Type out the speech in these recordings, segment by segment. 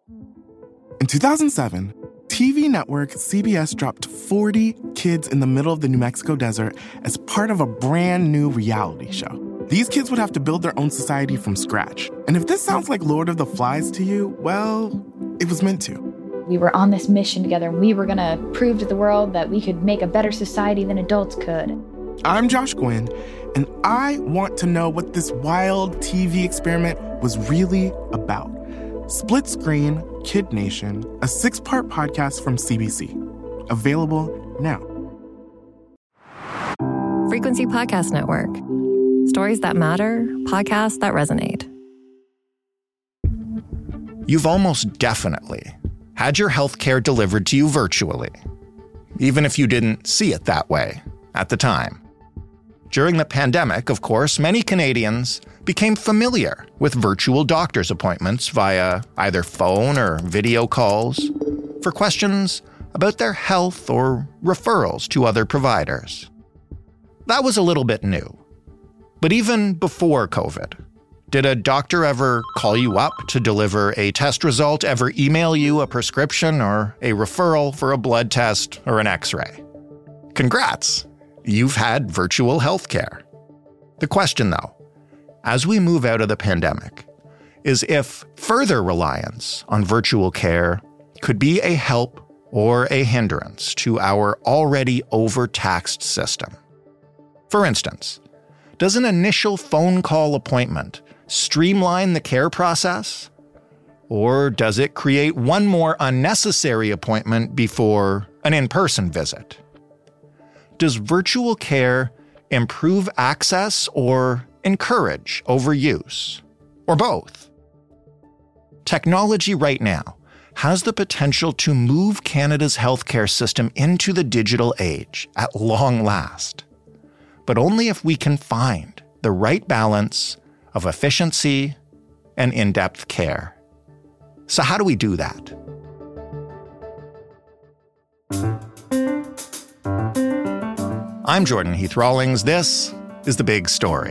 In 2007, TV network CBS dropped 40 kids in the middle of the New Mexico desert as part of a brand new reality show. These kids would have to build their own society from scratch. And if this sounds like Lord of the Flies to you, well, it was meant to. We were on this mission together, and we were going to prove to the world that we could make a better society than adults could. I'm Josh Gwynn, and I want to know what this wild TV experiment was really about. Split Screen, Kid Nation, a 6-part podcast from CBC. Available now. Frequency Podcast Network. Stories that matter, podcasts that resonate. You've almost definitely had your healthcare delivered to you virtually, even if you didn't see it that way at the time. During the pandemic, of course, many Canadians became familiar with virtual doctor's appointments via either phone or video calls for questions about their health or referrals to other providers. That was a little bit new. But even before COVID, did a doctor ever call you up to deliver a test result, ever email you a prescription or a referral for a blood test or an X-ray? Congrats! You've had virtual healthcare. The question, though, as we move out of the pandemic, is if further reliance on virtual care could be a help or a hindrance to our already overtaxed system. For instance, does an initial phone call appointment streamline the care process? Or does it create one more unnecessary appointment before an in-person visit? Does virtual care improve access or encourage overuse? Or both? Technology right now has the potential to move Canada's healthcare system into the digital age at long last. But only if we can find the right balance of efficiency and in-depth care. So how do we do that? I'm Jordan Heath-Rawlings. This is The Big Story.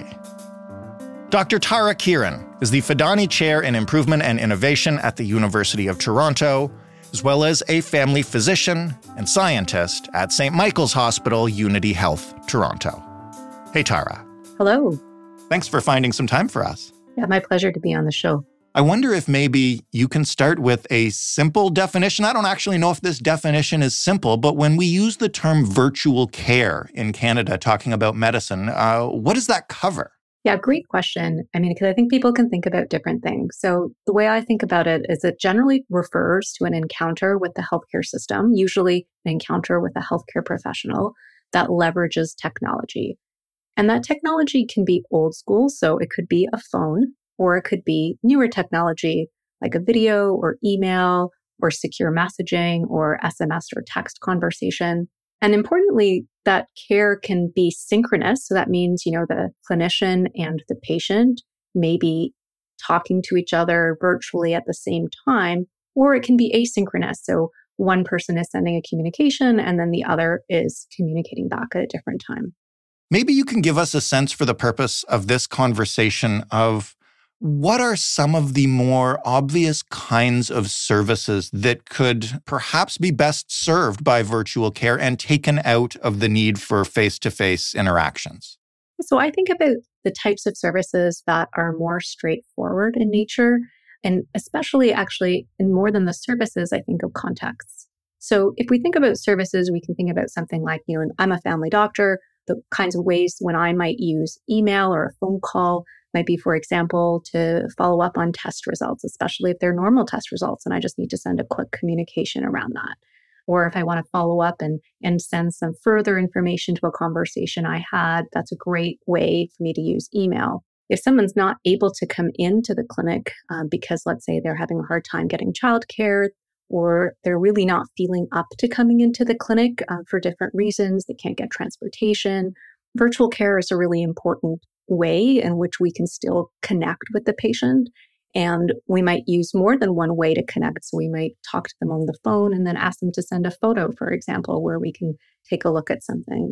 Dr. Tara Kieran is the Fidani Chair in Improvement and Innovation at the University of Toronto, as well as a family physician and scientist at St. Michael's Hospital, Unity Health, Toronto. Hey, Tara. Hello. Thanks for finding some time for us. Yeah, my pleasure to be on the show. I wonder if maybe you can start with a simple definition. I don't actually know if this definition is simple, but when we use the term virtual care in Canada, talking about medicine, what does that cover? Yeah, great question. I mean, because I think people can think about different things. So the way I think about it is it generally refers to an encounter with the healthcare system, usually an encounter with a healthcare professional that leverages technology. And that technology can be old school, so it could be a phone, or it could be newer technology like a video or email or secure messaging or SMS or text conversation. And importantly, that care can be synchronous. So that means, the clinician and the patient may be talking to each other virtually at the same time, or it can be asynchronous. So one person is sending a communication and then the other is communicating back at a different time. Maybe you can give us a sense for the purpose of this conversation of what are some of the more obvious kinds of services that could perhaps be best served by virtual care and taken out of the need for face-to-face interactions? So I think about the types of services that are more straightforward in nature, and especially actually in more than the services, I think of contexts. So if we think about services, we can think about something like, I'm a family doctor, the kinds of ways when I might use email or a phone call might be, for example, to follow up on test results, especially if they're normal test results, and I just need to send a quick communication around that. Or if I want to follow up and send some further information to a conversation I had, that's a great way for me to use email. If someone's not able to come into the clinic because, let's say, they're having a hard time getting childcare, or they're really not feeling up to coming into the clinic for different reasons, they can't get transportation, virtual care is a really important way in which we can still connect with the patient. And we might use more than one way to connect. So we might talk to them on the phone and then ask them to send a photo, for example, where we can take a look at something.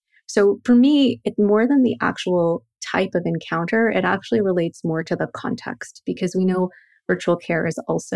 So for me, it more than the actual type of encounter, it actually relates more to the context, because we know virtual care is also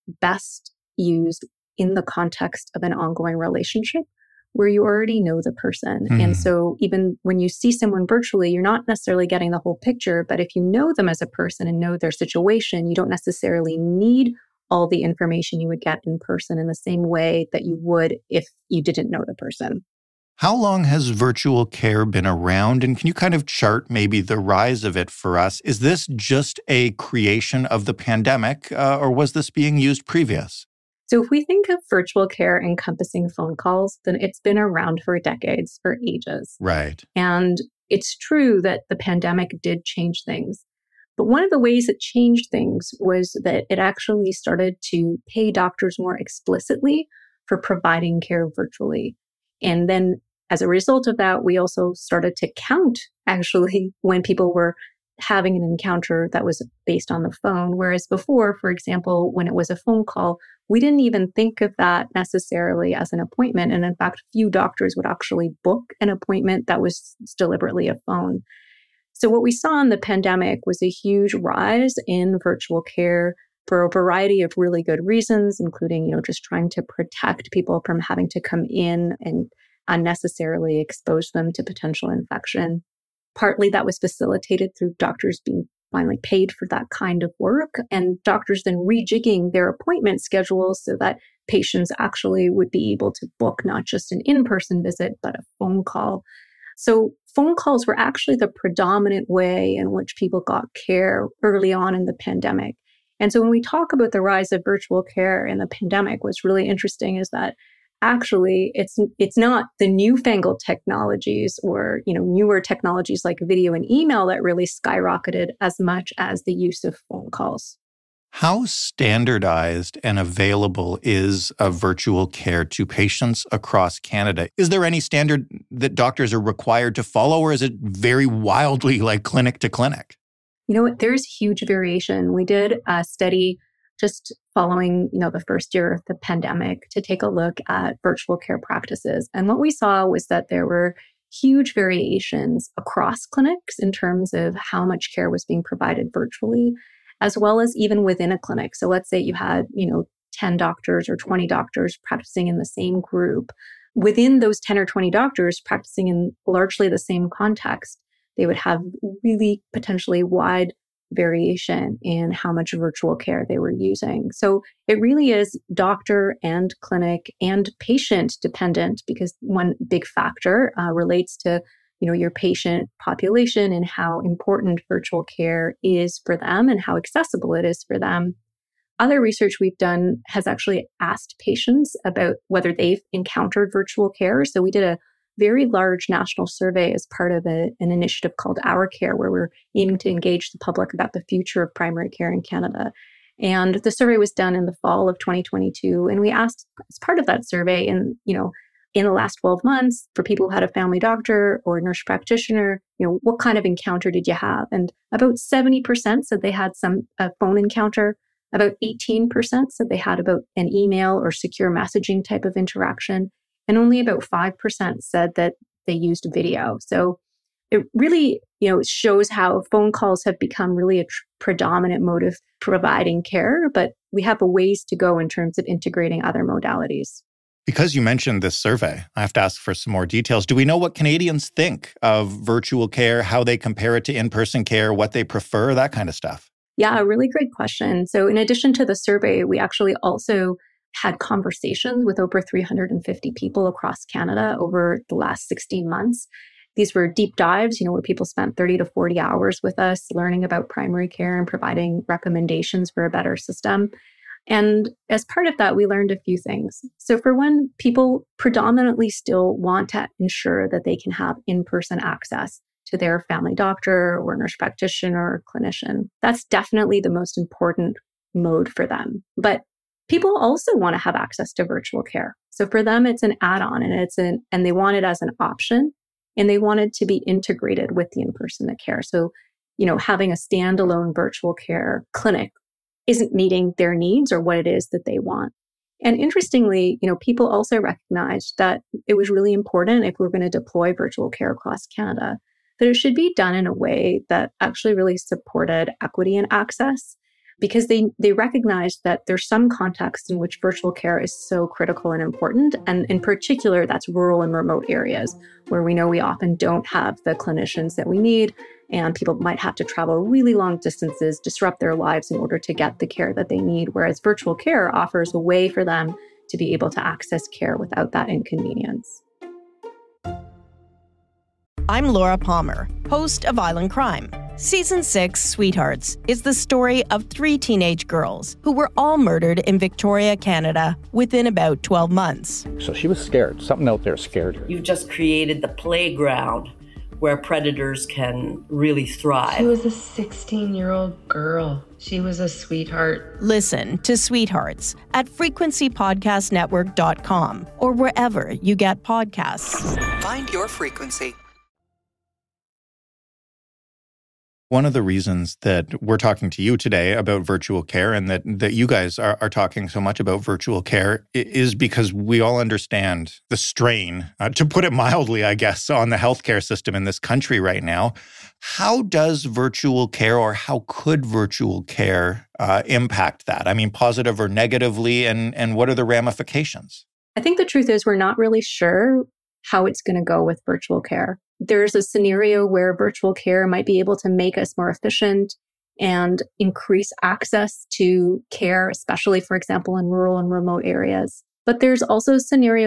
best used in the context of an ongoing relationship where you already know the person. And so even when you see someone virtually, you're not necessarily getting the whole picture, but if you know them as a person and know their situation, you don't necessarily need all the information you would get in person in the same way that you would if you didn't know the person. How long has virtual care been around? And can you kind of chart maybe the rise of it for us? Is this just a creation of the pandemic, or was this being used previous? So if we think of virtual care encompassing phone calls, then it's been around for decades, for ages. Right. And it's true that the pandemic did change things. But one of the ways it changed things was that it actually started to pay doctors more explicitly for providing care virtually. And then as a result of that, we also started to count actually when people were having an encounter that was based on the phone. Whereas before, for example, when it was a phone call, we didn't even think of that necessarily as an appointment. And in fact, few doctors would actually book an appointment that was deliberately a phone. So what we saw in the pandemic was a huge rise in virtual care for a variety of really good reasons, including, just trying to protect people from having to come in and unnecessarily expose them to potential infection. Partly that was facilitated through doctors being finally paid for that kind of work, and doctors then rejigging their appointment schedules so that patients actually would be able to book not just an in-person visit, but a phone call. So phone calls were actually the predominant way in which people got care early on in the pandemic. And so when we talk about the rise of virtual care in the pandemic, what's really interesting is that actually it's not the newfangled technologies or newer technologies like video and email that really skyrocketed as much as the use of phone calls. How standardized and available is a virtual care to patients across Canada? Is there any standard that doctors are required to follow, or is it very wildly like clinic to clinic? There's huge variation. We did a study just following, the first year of the pandemic to take a look at virtual care practices. And what we saw was that there were huge variations across clinics in terms of how much care was being provided virtually, as well as even within a clinic. So let's say you had, 10 doctors or 20 doctors practicing in the same group. Within those 10 or 20 doctors practicing in largely the same context, they would have really potentially wide variation in how much virtual care they were using. So it really is doctor and clinic and patient dependent, because one big factor relates to your patient population and how important virtual care is for them and how accessible it is for them. Other research we've done has actually asked patients about whether they've encountered virtual care. So we did a very large national survey as part of an initiative called Our Care, where we're aiming to engage the public about the future of primary care in Canada. And the survey was done in the fall of 2022. And we asked, as part of that survey, in the last 12 months, for people who had a family doctor or a nurse practitioner, what kind of encounter did you have? And about 70% said they had a phone encounter. About 18% said they had about an email or secure messaging type of interaction. And only about 5% said that they used video. So it really, shows how phone calls have become really a predominant mode of providing care, but we have a ways to go in terms of integrating other modalities. Because you mentioned this survey, I have to ask for some more details. Do we know what Canadians think of virtual care, how they compare it to in-person care, what they prefer, that kind of stuff? Yeah, a really great question. So in addition to the survey, we actually also had conversations with over 350 people across Canada over the last 16 months. These were deep dives, where people spent 30 to 40 hours with us learning about primary care and providing recommendations for a better system. And as part of that, we learned a few things. So for one, people predominantly still want to ensure that they can have in-person access to their family doctor or nurse practitioner or clinician. That's definitely the most important mode for them. But people also want to have access to virtual care. So for them, it's an add-on and they want it as an option, and they want it to be integrated with the in-person care. So, having a standalone virtual care clinic isn't meeting their needs or what it is that they want. And interestingly, people also recognized that it was really important, if we're going to deploy virtual care across Canada, that it should be done in a way that actually really supported equity and access. because they recognize that there's some contexts in which virtual care is so critical and important. And in particular, that's rural and remote areas where we know we often don't have the clinicians that we need, and people might have to travel really long distances, disrupt their lives in order to get the care that they need, whereas virtual care offers a way for them to be able to access care without that inconvenience. I'm Laura Palmer, host of Island Crime. Season 6, Sweethearts, is the story of 3 teenage girls who were all murdered in Victoria, Canada, within about 12 months. So she was scared. Something out there scared her. You've just created the playground where predators can really thrive. She was a 16-year-old girl. She was a sweetheart. Listen to Sweethearts at frequencypodcastnetwork.com or wherever you get podcasts. Find your frequency. One of the reasons that we're talking to you today about virtual care and that you guys are talking so much about virtual care is because we all understand the strain, to put it mildly, I guess, on the healthcare system in this country right now. How does virtual care, or how could virtual care impact that? I mean, positive or negatively, and what are the ramifications? I think the truth is we're not really sure how it's going to go with virtual care. There's a scenario where virtual care might be able to make us more efficient and increase access to care, especially, for example, in rural and remote areas. But there's also a scenario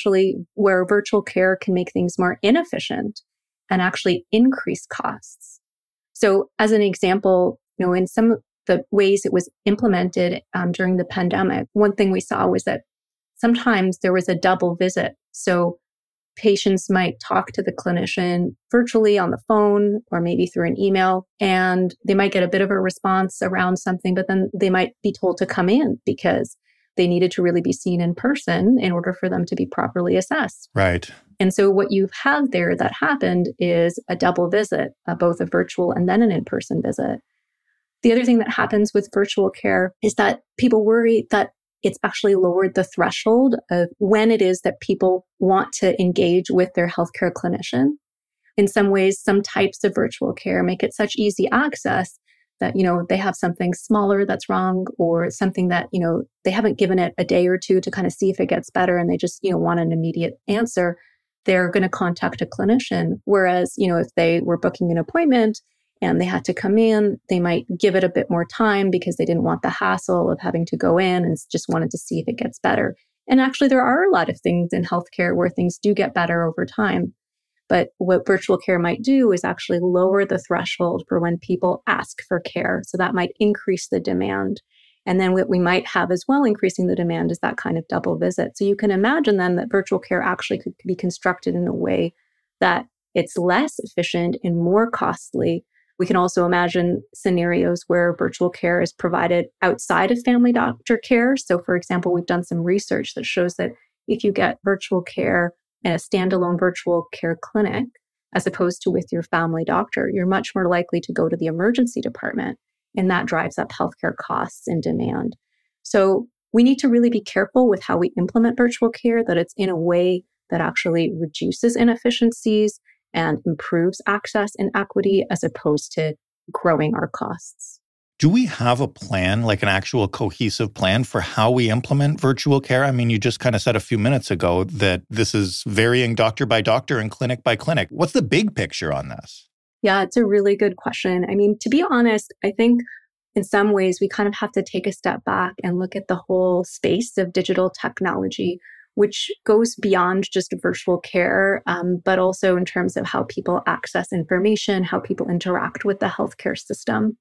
where virtual care can make things more inefficient and actually increase costs. So as an example, in some of the ways it was implemented during the pandemic, one thing we saw was that sometimes there was a double visit. So patients might talk to the clinician virtually on the phone or maybe through an email, and they might get a bit of a response around something, but then they might be told to come in because they needed to really be seen in person in order for them to be properly assessed. Right. And so what you have there that happened is a double visit, both a virtual and then an in-person visit. The other thing that happens with virtual care is that people worry that it's actually lowered the threshold of when it is that people want to engage with their healthcare clinician. In some ways, some types of virtual care make it such easy access that, they have something smaller that's wrong, or something that, they haven't given it a day or two to kind of see if it gets better, and they just, want an immediate answer. They're going to contact a clinician. Whereas, if they were booking an appointment and they had to come in, they might give it a bit more time because they didn't want the hassle of having to go in and just wanted to see if it gets better. And actually, there are a lot of things in healthcare where things do get better over time. But what virtual care might do is actually lower the threshold for when people ask for care. So that might increase the demand. And then what we might have as well increasing the demand is that kind of double visit. So you can imagine then that virtual care actually could be constructed in a way that it's less efficient and more costly. We can also imagine scenarios where virtual care is provided outside of family doctor care. So, for example, we've done some research that shows that if you get virtual care in a standalone virtual care clinic, as opposed to with your family doctor, you're much more likely to go to the emergency department, and that drives up healthcare costs and demand. So we need to really be careful with how we implement virtual care, that it's in a way that actually reduces inefficiencies and improves access and equity as opposed to growing our costs. Do we have a plan, like an actual cohesive plan for how we implement virtual care? I mean, you just kind of said a few minutes ago that this is varying doctor by doctor and clinic by clinic. What's the big picture on this? Yeah, it's a really good question. I mean, to be honest, I think in some ways we kind of have to take a step back and look at the whole space of digital technology, which goes beyond just virtual care, but also in terms of how people access information, how people interact with the healthcare system.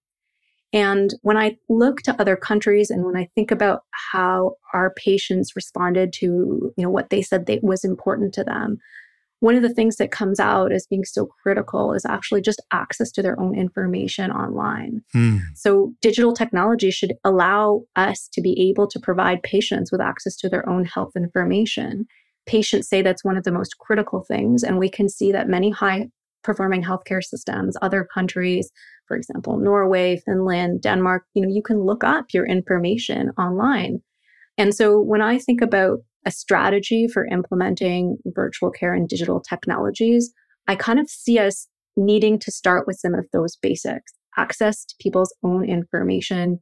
And when I look to other countries and when I think about how our patients responded to, what they said that was important to them, one of the things that comes out as being so critical is actually just access to their own information online. So digital technology should allow us to be able to provide patients with access to their own health information. Patients say that's one of the most critical things. And we can see that many high-performing healthcare systems, other countries, for example, Norway, Finland, Denmark, you can look up your information online. And so when I think about a strategy for implementing virtual care and digital technologies, I kind of see us needing to start with some of those basics: access to people's own information,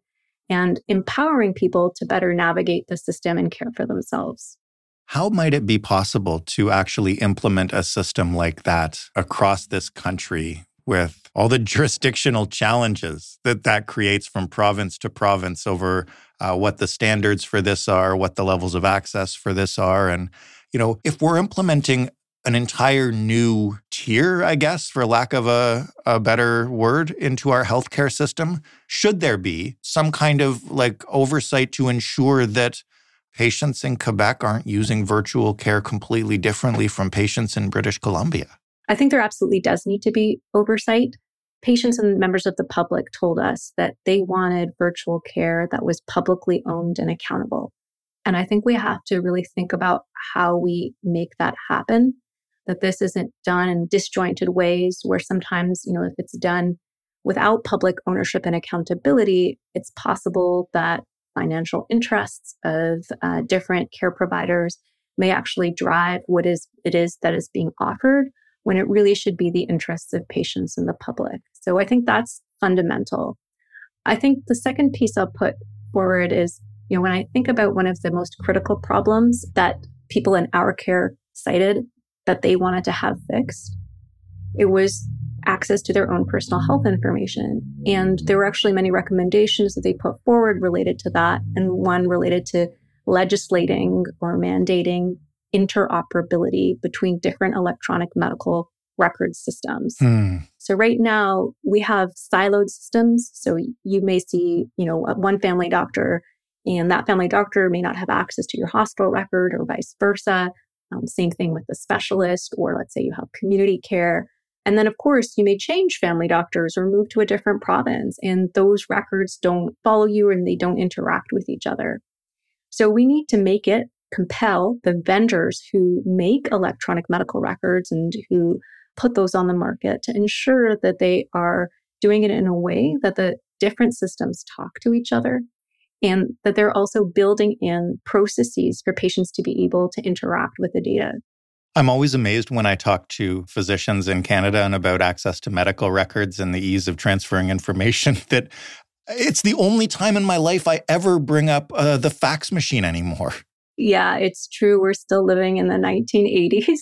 and empowering people to better navigate the system and care for themselves. How might it be possible to actually implement a system like that across this country with all the jurisdictional challenges that creates from province to province over what the standards for this are, what the levels of access for this are? And, if we're implementing an entire new tier, I guess, for lack of a better word, into our healthcare system, should there be some kind of oversight to ensure that patients in Quebec aren't using virtual care completely differently from patients in British Columbia? I think there absolutely does need to be oversight. Patients and members of the public told us that they wanted virtual care that was publicly owned and accountable. And I think we have to really think about how we make that happen, that this isn't done in disjointed ways where sometimes, if it's done without public ownership and accountability, it's possible that financial interests of different care providers may actually drive what it is that is being offered when it really should be the interests of patients and the public. So I think that's fundamental. I think the second piece I'll put forward is, when I think about one of the most critical problems that people in our care cited that they wanted to have fixed, it was access to their own personal health information. And there were actually many recommendations that they put forward related to that, and one related to legislating or mandating interoperability between different electronic medical record systems. So right now we have siloed systems. So you may see, one family doctor, and that family doctor may not have access to your hospital record or vice versa. Same thing with the specialist, or let's say you have community care. And then, of course, you may change family doctors or move to a different province, and those records don't follow you and they don't interact with each other. So we need to compel the vendors who make electronic medical records and who put those on the market to ensure that they are doing it in a way that the different systems talk to each other, and that they're also building in processes for patients to be able to interact with the data. I'm always amazed when I talk to physicians in Canada and about access to medical records and the ease of transferring information that it's the only time in my life I ever bring up the fax machine anymore. Yeah, it's true. We're still living in the 1980s.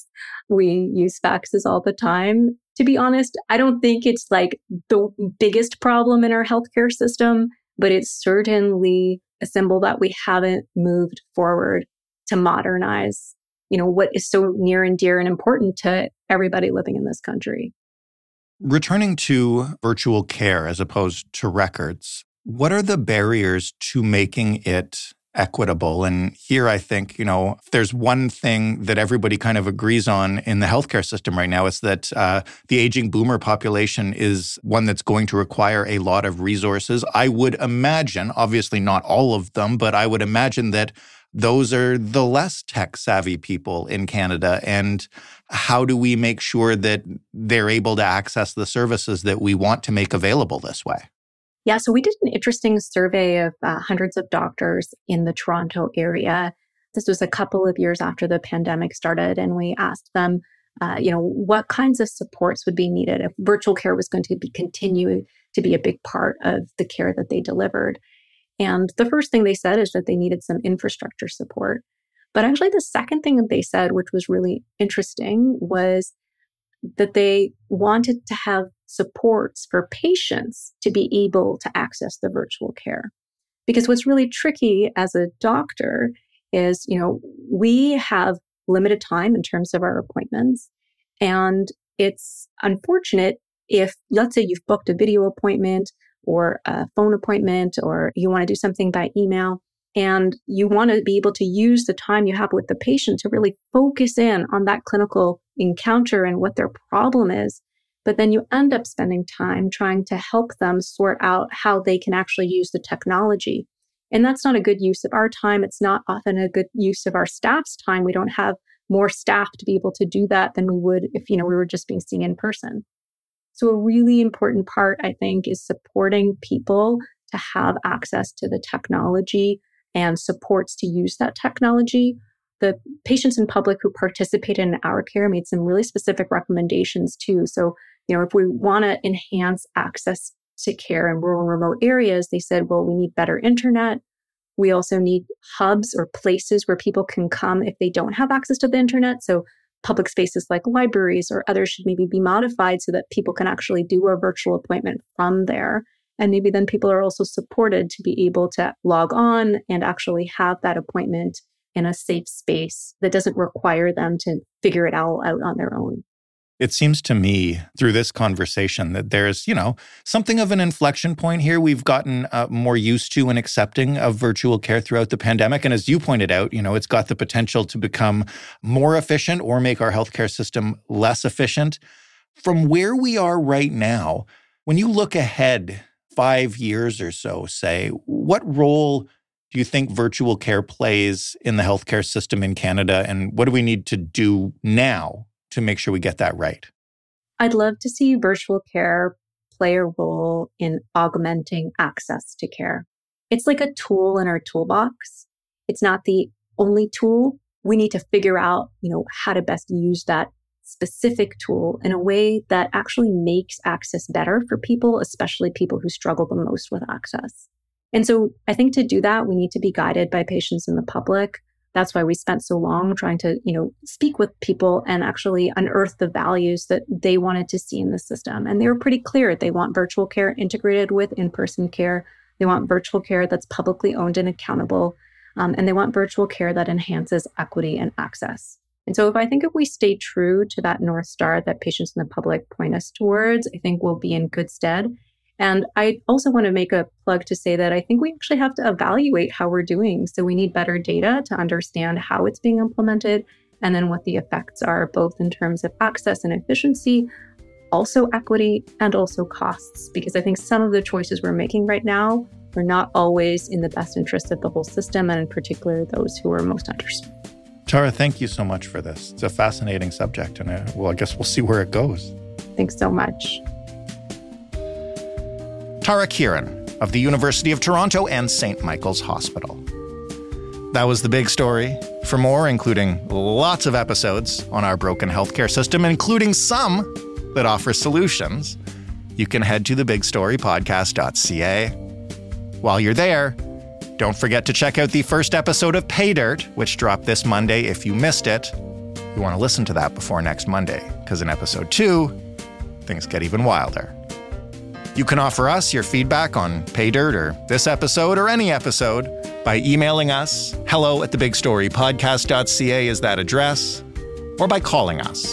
We use faxes all the time. To be honest, I don't think it's the biggest problem in our healthcare system, but it's certainly a symbol that we haven't moved forward to modernize what is so near and dear and important to everybody living in this country. Returning to virtual care as opposed to records, what are the barriers to making it equitable? And here I think, if there's one thing that everybody kind of agrees on in the healthcare system right now, it's that the aging boomer population is one that's going to require a lot of resources. I would imagine, obviously not all of them, but I would imagine that those are the less tech-savvy people in Canada. And how do we make sure that they're able to access the services that we want to make available this way? Yeah, so we did an interesting survey of hundreds of doctors in the Toronto area. This was a couple of years after the pandemic started, and we asked them, what kinds of supports would be needed if virtual care was going to continue to be a big part of the care that they delivered. And the first thing they said is that they needed some infrastructure support. But actually, the second thing that they said, which was really interesting, was that they wanted to have supports for patients to be able to access the virtual care. Because what's really tricky as a doctor is, we have limited time in terms of our appointments. And it's unfortunate if, let's say you've booked a video appointment or a phone appointment, or you want to do something by email, and you want to be able to use the time you have with the patient to really focus in on that clinical encounter and what their problem is. But then you end up spending time trying to help them sort out how they can actually use the technology. And that's not a good use of our time. It's not often a good use of our staff's time. We don't have more staff to be able to do that than we would if, we were just being seen in person. So a really important part, I think, is supporting people to have access to the technology and supports to use that technology. The patients and public who participated in our care made some really specific recommendations too. So, if we want to enhance access to care in rural and remote areas, they said, well, we need better internet. We also need hubs or places where people can come if they don't have access to the internet. So public spaces like libraries or others should maybe be modified so that people can actually do a virtual appointment from there. And maybe then people are also supported to be able to log on and actually have that appointment in a safe space that doesn't require them to figure it all out on their own. It seems to me through this conversation that there's, something of an inflection point here. We've gotten more used to and accepting of virtual care throughout the pandemic. And as you pointed out, it's got the potential to become more efficient or make our healthcare system less efficient. From where we are right now, when you look ahead 5 years or so, say, what role do you think virtual care plays in the healthcare system in Canada? And what do we need to do now to make sure we get that right? I'd love to see virtual care play a role in augmenting access to care. It's like a tool in our toolbox. It's not the only tool. We need to figure out, how to best use that specific tool in a way that actually makes access better for people, especially people who struggle the most with access. And so I think to do that, we need to be guided by patients and the public. That's why we spent so long trying to, speak with people and actually unearth the values that they wanted to see in the system. And they were pretty clear. They want virtual care integrated with in-person care. They want virtual care that's publicly owned and accountable. And they want virtual care that enhances equity and access. And so if we stay true to that North Star that patients and the public point us towards, I think we'll be in good stead. And I also want to make a plug to say that I think we actually have to evaluate how we're doing. So we need better data to understand how it's being implemented and then what the effects are, both in terms of access and efficiency, also equity, and also costs. Because I think some of the choices we're making right now are not always in the best interest of the whole system, and in particular, those who are most underserved. Tara, thank you so much for this. It's a fascinating subject, and I guess we'll see where it goes. Thanks so much. Tara Kieran of the University of Toronto and St. Michael's Hospital. That was The Big Story. For more, including lots of episodes on our broken healthcare system, including some that offer solutions, you can head to thebigstorypodcast.ca. While you're there, don't forget to check out the first episode of Pay Dirt, which dropped this Monday if you missed it. You want to listen to that before next Monday, because in episode 2, things get even wilder. You can offer us your feedback on Pay Dirt or this episode or any episode by emailing us. hello@thebigstorypodcast.ca is that address. Or by calling us,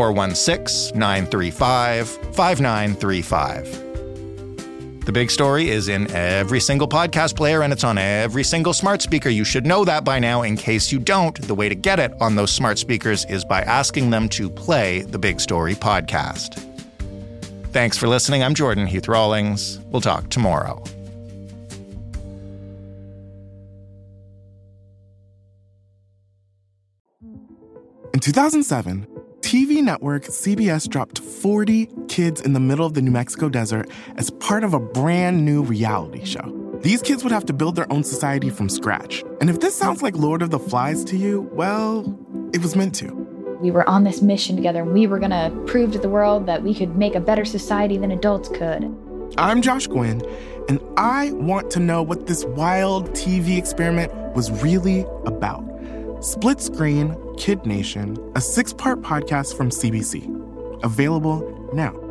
416-935-5935. The Big Story is in every single podcast player, and it's on every single smart speaker. You should know that by now. In case you don't, the way to get it on those smart speakers is by asking them to play The Big Story podcast. Thanks for listening. I'm Jordan Heath Rawlings. We'll talk tomorrow. In 2007, TV network CBS dropped 40 kids in the middle of the New Mexico desert as part of a brand new reality show. These kids would have to build their own society from scratch. And if this sounds like Lord of the Flies to you, well, it was meant to. We were on this mission together. We were going to prove to the world that we could make a better society than adults could. I'm Josh Gwynn, and I want to know what this wild TV experiment was really about. Split Screen, Kid Nation, a 6-part podcast from CBC. Available now.